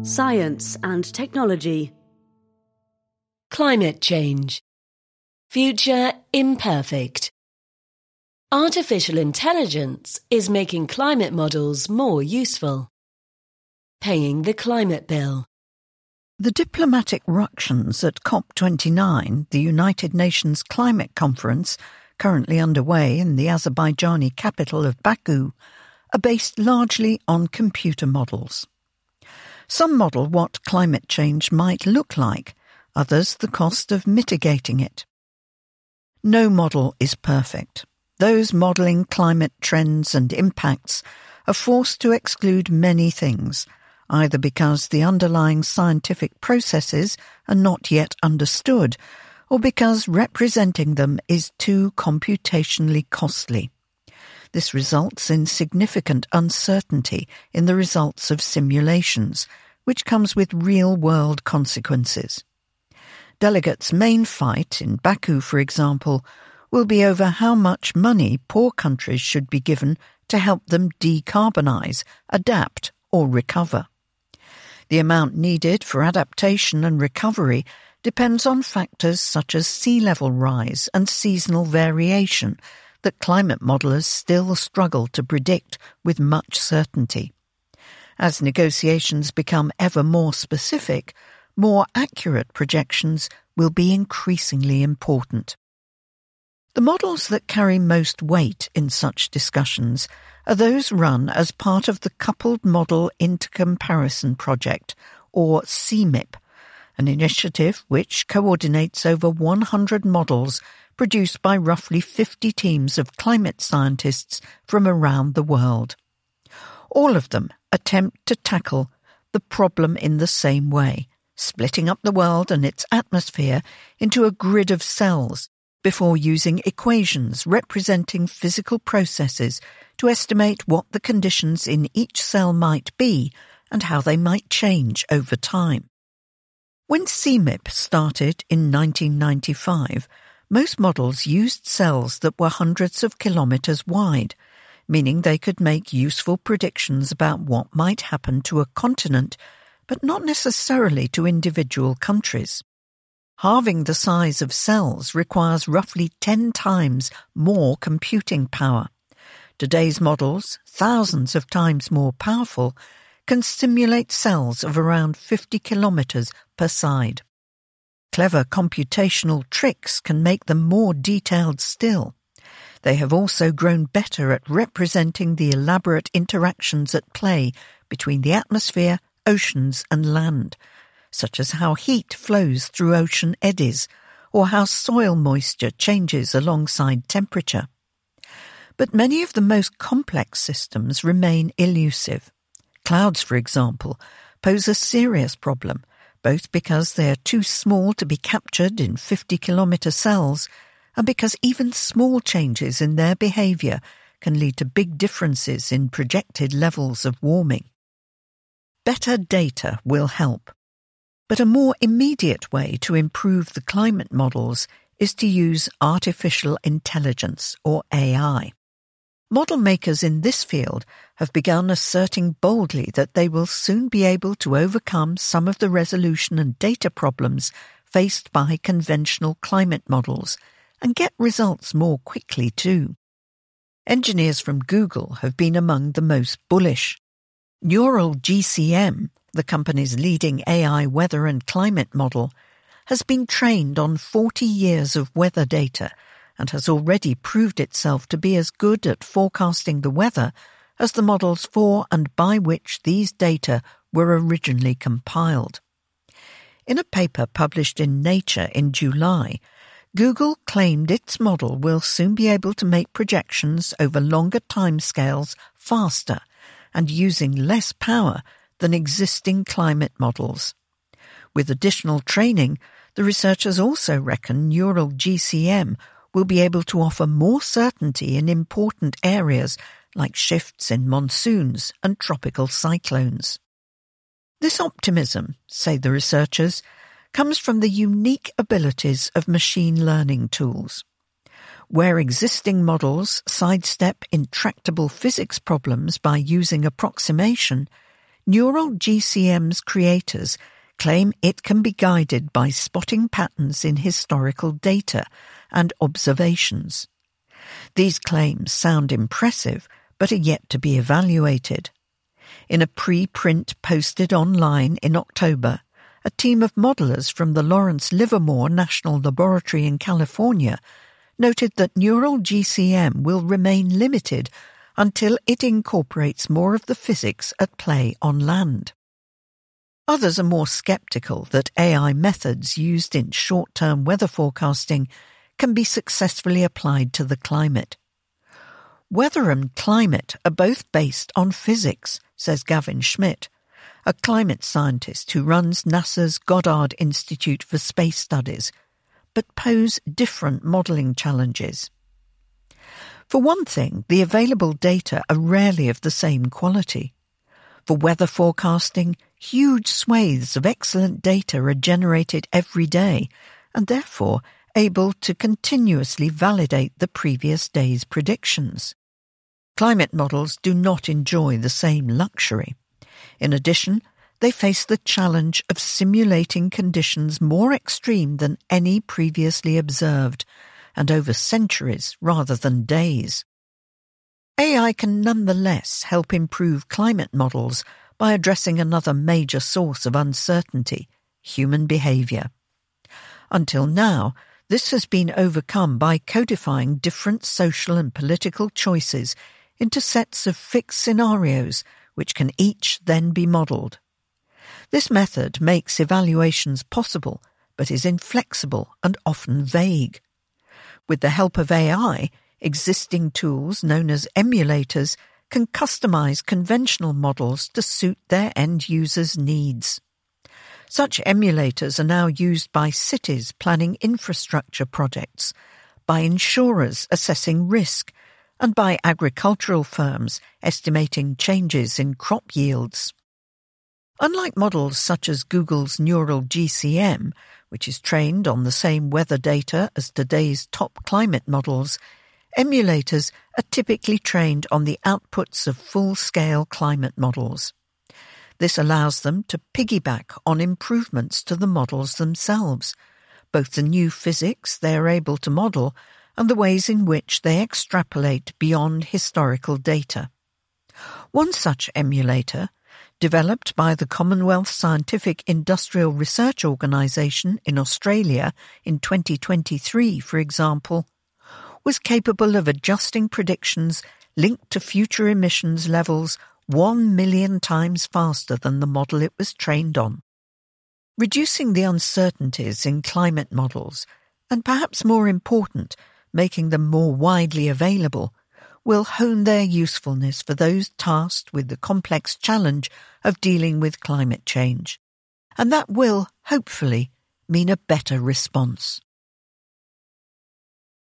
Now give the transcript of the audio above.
Science and technology. Climate change. Future imperfect. Artificial intelligence is making climate models more useful. Paying the climate bill. The diplomatic ructions at COP29, the United Nations Climate Conference, currently underway in the Azerbaijani capital of Baku, are based largely on computer models. Some model what climate change might look like, others the cost of mitigating it. No model is perfect. Those modelling climate trends and impacts are forced to exclude many things, either because the underlying scientific processes are not yet understood, or because representing them is too computationally costly. This results in significant uncertainty in the results of simulations, which comes with real-world consequences. Delegates' main fight, in Baku for example, will be over how much money poor countries should be given to help them decarbonise, adapt or recover. The amount needed for adaptation and recovery depends on factors such as sea level rise and seasonal variation that climate modellers still struggle to predict with much certainty. As negotiations become ever more specific, more accurate projections will be increasingly important. The models that carry most weight in such discussions are those run as part of the Coupled Model Intercomparison Project, or CMIP, an initiative which coordinates over 100 models produced by roughly 50 teams of climate scientists from around the world. All of them attempt to tackle the problem in the same way, splitting up the world and its atmosphere into a grid of cells before using equations representing physical processes to estimate what the conditions in each cell might be and how they might change over time. When CMIP started in 1995, most models used cells that were hundreds of kilometres wide, meaning they could make useful predictions about what might happen to a continent, but not necessarily to individual countries. Halving the size of cells requires roughly 10 times more computing power. Today's models, thousands of times more powerful, can simulate cells of around 50 kilometres per side. Clever computational tricks can make them more detailed still. They have also grown better at representing the elaborate interactions at play between the atmosphere, oceans and land, such as how heat flows through ocean eddies, or how soil moisture changes alongside temperature. But many of the most complex systems remain elusive. Clouds, for example, pose a serious problem, both because they are too small to be captured in 50-kilometre cells, and because even small changes in their behaviour can lead to big differences in projected levels of warming. Better data will help. But a more immediate way to improve the climate models is to use artificial intelligence, or AI. Model makers in this field have begun asserting boldly that they will soon be able to overcome some of the resolution and data problems faced by conventional climate models and get results more quickly too. Engineers from Google have been among the most bullish. Neural GCM, the company's leading AI weather and climate model, has been trained on 40 years of weather data and has already proved itself to be as good at forecasting the weather as the models for and by which these data were originally compiled. In a paper published in Nature in July, Google claimed its model will soon be able to make projections over longer timescales faster and using less power than existing climate models. With additional training, the researchers also reckon Neural GCM will be able to offer more certainty in important areas like shifts in monsoons and tropical cyclones. This optimism, say the researchers, comes from the unique abilities of machine learning tools. Where existing models sidestep intractable physics problems by using approximation, Neural GCM's creators claim it can be guided by spotting patterns in historical data and observations. These claims sound impressive, but are yet to be evaluated. In a preprint posted online in October, a team of modelers from the Lawrence Livermore National Laboratory in California noted that Neural GCM will remain limited until it incorporates more of the physics at play on land. Others are more skeptical that AI methods used in short-term weather forecasting can be successfully applied to the climate. Weather and climate are both based on physics, says Gavin Schmidt, a climate scientist who runs NASA's Goddard Institute for Space Studies, but pose different modelling challenges. For one thing, the available data are rarely of the same quality. For weather forecasting, huge swathes of excellent data are generated every day and therefore able to continuously validate the previous day's predictions. Climate models do not enjoy the same luxury. In addition, they face the challenge of simulating conditions more extreme than any previously observed, and over centuries rather than days. AI can nonetheless help improve climate models by addressing another major source of uncertainty, human behaviour. Until now, this has been overcome by codifying different social and political choices into sets of fixed scenarios which can each then be modelled. This method makes evaluations possible, but is inflexible and often vague. With the help of AI, existing tools known as emulators can customize conventional models to suit their end users' needs. Such emulators are now used by cities planning infrastructure projects, by insurers assessing risk, and by agricultural firms estimating changes in crop yields. Unlike models such as Google's Neural GCM, which is trained on the same weather data as today's top climate models, emulators are typically trained on the outputs of full-scale climate models. This allows them to piggyback on improvements to the models themselves, both the new physics they are able to model and the ways in which they extrapolate beyond historical data. One such emulator, developed by the Commonwealth Scientific Industrial Research Organisation in Australia in 2023, for example, was capable of adjusting predictions linked to future emissions levels 1 million times faster than the model it was trained on. Reducing the uncertainties in climate models, and perhaps more important, making them more widely available, will hone their usefulness for those tasked with the complex challenge of dealing with climate change. And that will, hopefully, mean a better response.